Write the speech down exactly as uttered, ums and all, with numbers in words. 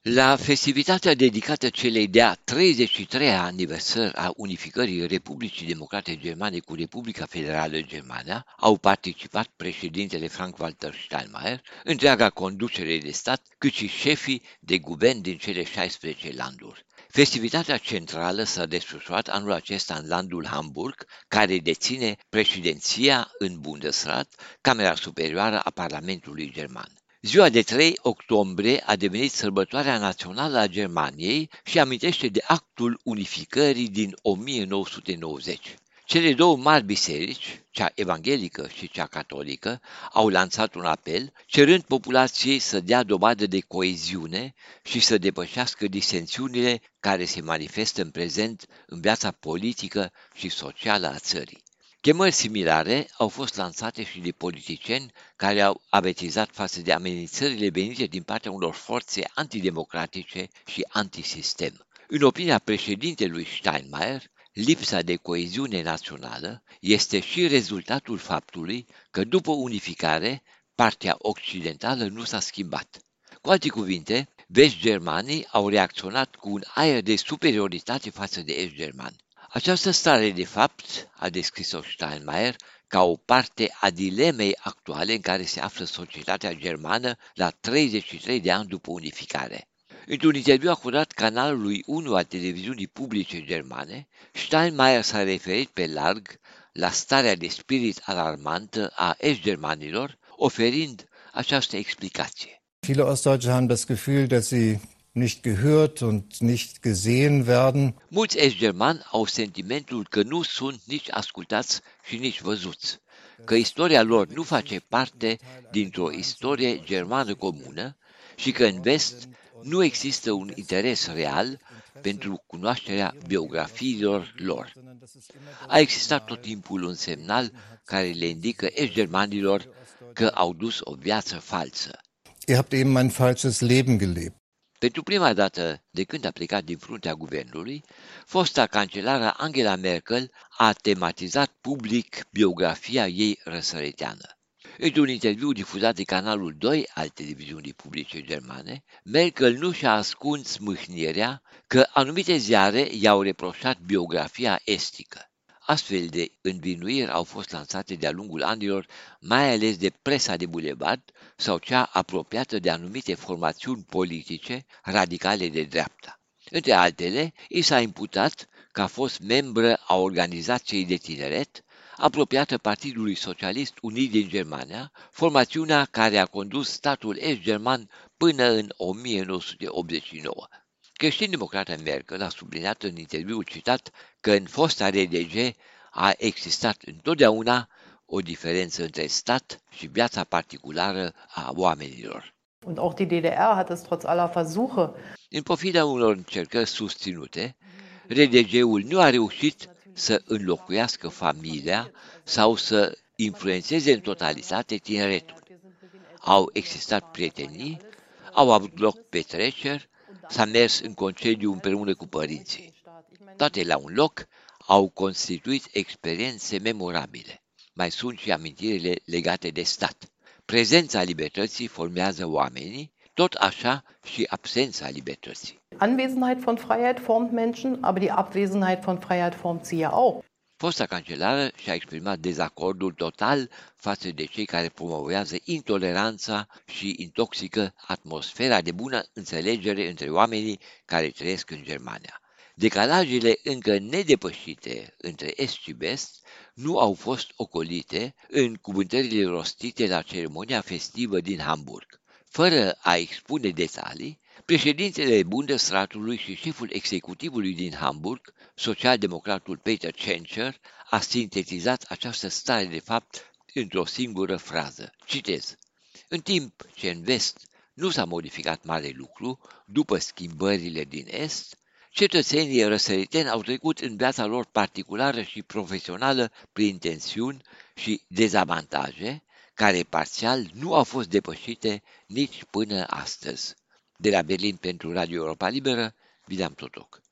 La festivitatea dedicată celei de-a treizeci și treia aniversări a unificării Republicii Democrate Germane cu Republica Federală Germană au participat președintele Frank-Walter Steinmeier, întreaga conducere de stat, cât și șefii de guvern din cele șaisprezece landuri. Festivitatea centrală s-a desfășurat anul acesta în landul Hamburg, care deține președinția în Bundesrat, Camera Superioară a Parlamentului German. Ziua de trei octombrie a devenit sărbătoarea națională a Germaniei și amintește de actul unificării din o mie nouă sute nouăzeci. Cele două mari biserici, cea evanghelică și cea catolică, au lansat un apel, cerând populației să dea dovadă de coeziune și să depășească disensiunile care se manifestă în prezent în viața politică și socială a țării. Chemări similare au fost lansate și de politicieni care au avertizat față de amenințările venite din partea unor forțe antidemocratice și antisistem. În opinia președintelui Steinmeier, lipsa de coeziune națională este și rezultatul faptului că după unificare, partea occidentală nu s-a schimbat. Cu alte cuvinte, vest-germanii au reacționat cu un aer de superioritate față de est-germani. Această stare de fapt, a descris-o Steinmeier, ca o parte a dilemei actuale în care se află societatea germană la treizeci și trei de ani după unificare. Într-un interviu acordat canalului unu a televiziunii publice germane, Steinmeier s-a referit pe larg la starea de spirit alarmantă a est-germanilor, oferind această explicație. Viele Ostdeutsche haben das Gefühl, dass sie nicht gehört und nicht gesehen werden. Mulți est-germani au sentimentul că nu sunt nici ascultați și nici văzuți, că istoria lor nu face parte dintr-o istorie germană comună și că în vest nu există un interes real pentru cunoașterea biografiilor lor. A existat tot timpul un semnal care le indică est-germanilor că au dus o viață falsă. Ihr habt eben ein falsches Leben gelebt. Pentru prima dată de când a plecat din fruntea guvernului, fosta cancelară Angela Merkel a tematizat public biografia ei răsăriteană. Într-un interviu difuzat de canalul doi al televiziunii publice germane, Merkel nu și-a ascuns mâhnirea că anumite ziare i-au reproșat biografia estică. Astfel de învinuiri au fost lansate de-a lungul anilor, mai ales de presa de bulevard sau cea apropiată de anumite formațiuni politice radicale de dreapta. Între altele, i s-a imputat că a fost membră a organizației de tineret, apropiată Partidului Socialist Unit din Germania, formațiunea care a condus statul est-german până în o mie nouă sute optzeci și nouă. Creștin-democrata Merkel a subliniat în interviul citat că în fosta R D G a existat întotdeauna o diferență între stat și viața particulară a oamenilor. Und auch die D D R hat es trotz aller Versuche. În pofida unor încercări susținute, R D G-ul nu a reușit să înlocuiască familia sau să influențeze în totalitate tineretul. Au existat prietenii, au avut loc petreceri, s-a mers în concediu împreună cu părinții. Toate la un loc au constituit experiențe memorabile. Mai sunt și amintirile legate de stat. Prezența libertății formează oamenii, tot așa și absența libertății. Anwesenheit von Freiheit formt Menschen, aber die Abwesenheit von Freiheit formt sie ja auch. Fosta cancelară și-a exprimat dezacordul total față de cei care promovează intoleranța și intoxică atmosfera de bună înțelegere între oamenii care trăiesc în Germania. Decalajele încă nedepășite între est și vest nu au fost ocolite în cuvântările rostite la ceremonia festivă din Hamburg. Fără a expune detalii, președintele Bundesratului și șeful executivului din Hamburg, socialdemocratul Peter Tschentscher, a sintetizat această stare de fapt într-o singură frază. Citez: în timp ce în vest nu s-a modificat mare lucru, după schimbările din est, cetățenii răsăriteni au trecut în viața lor particulară și profesională prin tensiuni și dezavantaje, care parțial nu au fost depășite nici până astăzi. De la Berlin pentru Radio Europa Liberă, William Totoc.